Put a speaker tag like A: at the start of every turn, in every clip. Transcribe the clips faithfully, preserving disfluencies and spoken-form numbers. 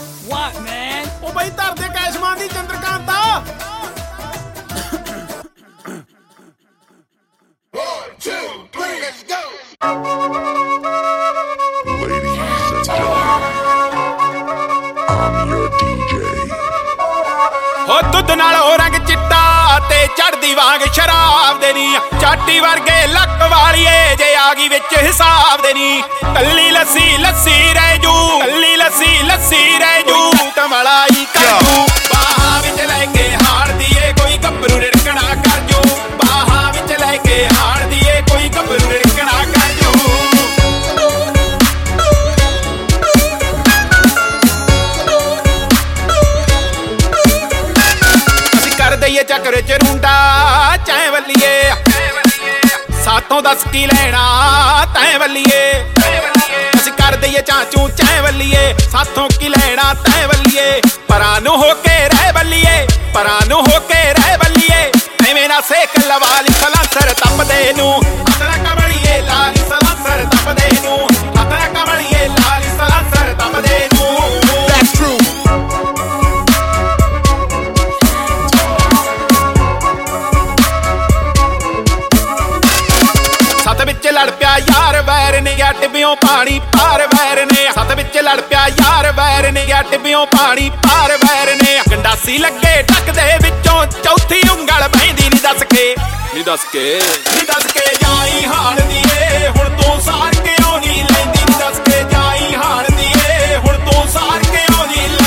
A: What, man?
B: ਉਹ ਬਈ ਧਰ ਦੇ ਕੈਸ਼ਮਾਨ ਦੀ Chandrakanta.
C: One, two, three, let's go.
D: Ladies and gentlemen, I'm your D J.
B: ਹੋ ਦੁੱਧ ਨਾਲ ਹੋ ਰੰਗ ਚਿੱਟਾ ਤੇ ਚੜਦੀ ਵਾਂਗ ਸ਼ਰਾਬ ਦੇ ਨੀ ਚਾਟੀ ਵਰਗੇ ਲੱਕ ਵਾਲੀਏ ਜੇ ਆ ਗਈ ਵਿੱਚ ਹਿਸਾਬ ਦੇ ਨੀ ਕੱਲੀ ਲੱਸੀ ਲੱਸੀ ਰਹਿ ਜੂ ਕੱਲੀ ਲੱਸੀ ਲੱਸੀ ਰਹਿ ਜੂ ਕਮਲਾਈ ਕਾਜੂ ਬਾਹਾਂ ਵਿੱਚ ਲੈ ਕੇ ਹਾਰਦੀ ਏ ਕੋਈ ਗੱਭਰੂ ਰਿੜਕਣਾ ਕਰ ਜੂ ਬਾਹਾਂ ਵਿੱਚ ਲੈ ਕੇ ਹਾਰਦੀ ਏ ਕੋਈ ਗੱਭਰੂ ਰਿੜਕਣਾ ਕਰ ਜੂ ਦਈਏ ਚੱਕਰ ਚ ਰੁੰਡਾ ਚੈ ਵੱਲੀਏ ਸਾਥੋਂ ਦੱਸ ਕੀ ਲੈਣਾ ਤੈਂ ਵੱਲੀਏ ਅਸੀਂ ਕਰ ਦਈਏ ਚਾਚੂ ਚੈ ਵੱਲੀਏ ਸਾਥੋਂ ਕੀ ਲੈਣਾ ਤੈਂ ਵੱਲੀਏ ਪਰਾਂ ਨੂੰ ਹੋ ਕੇ ਰਹਿ ਵੱਲੀਏ ਪਰਾਂ ਨੂੰ ਹੋ ਕੇ ਰਹਿ ਵੱਲੀਏ ਐਵੇਂ ਨਾ ਸੇਕ ਲਵਾ ਲਈ ਸਲਾਂਸਰ ਤਪਦੇ ਨੂੰ ਅਸਲਾ ਕਮਲੀਏ ਲਾਲੀ ਸਲਾਂਸਰ ਤਪਦੇ ਨੂੰ ਅਸਲਾ ਕਮਲੀਏ ਲਾਲੀ ਸਲਾਂਸਰ ਤਪਦੇ ਨੂੰ That's true ਸੱਤ ਵਿੱਚ ਲੜ ਪਿਆ ਯਾਰ ਵੈਰ ਨੇ ਗਿਆ ਟਿੱਬਿਓਂ ਪਾਣੀ ਪਾਰ ਵੈਰ ਨੇ ਸੱਤ ਵਿੱਚ ਲੜ ਪਿਆ ਯਾਰ ਵੈਰ ਨੇ ਗਿਆ ਟਿੱਬਿਓਂ ਪਾਣੀ ਪਾਰ ਵੈਰ ਨੇ ਗੰਡਾਸੀ ਲੱਗੇ ਟੱਕ ਦੇ ਵਿੱਚੋਂ ਚੌਥੀ ਉਂਗਲ ਬਹਿੰਦੀ ਨੀ ਦੱਸ ਕੇ ਨੀ ਦੱਸ ਕੇ ਨੀ ਦੱਸ ਕੇ ਜਾਈ ਹਾਲਦੀ ਏ ਹੁਣ ਤੂੰ ਸਾਰ ਕਿਉਂ ਨੀ ਲੈਂਦੀ ਨੀ ਦੱਸ ਕੇ ਜਾਈ ਹਾਲਦੀ ਏ ਹੁਣ ਤੂੰ ਸਾਰ ਕਿਉਂ ਨੀ ਲੈਂਦੀ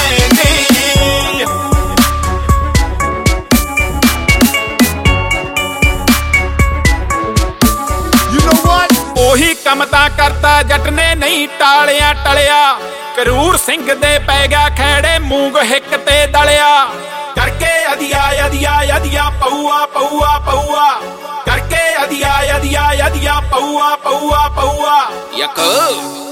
B: ਉਹੀ ਕੰਮ ਤਾਂ ਕਰਤਾ ਜੱਟ ਨੇ ਨਹੀਂ ਟਾਲਿਆ ਟਲਿਆ ਕਰੂਰ ਸਿੰਘ ਦੇ ਪੈ ਗਿਆ ਖੈੜੇ ਮੂੰਗ ਹਿੱਕ ਤੇ ਦਲਿਆ ਕਰਕੇ ਅਧਿਆ ਅਧਿਆ ਅਧਿਆ ਪਊਆ ਪਊਆ ਪਊਆ ਕਰਕੇ ਅਧਿਆ ਅਧਿਆ ਅਧਿਆ ਪਊਆ ਪਊਆ ਪਊਆ ਯਕ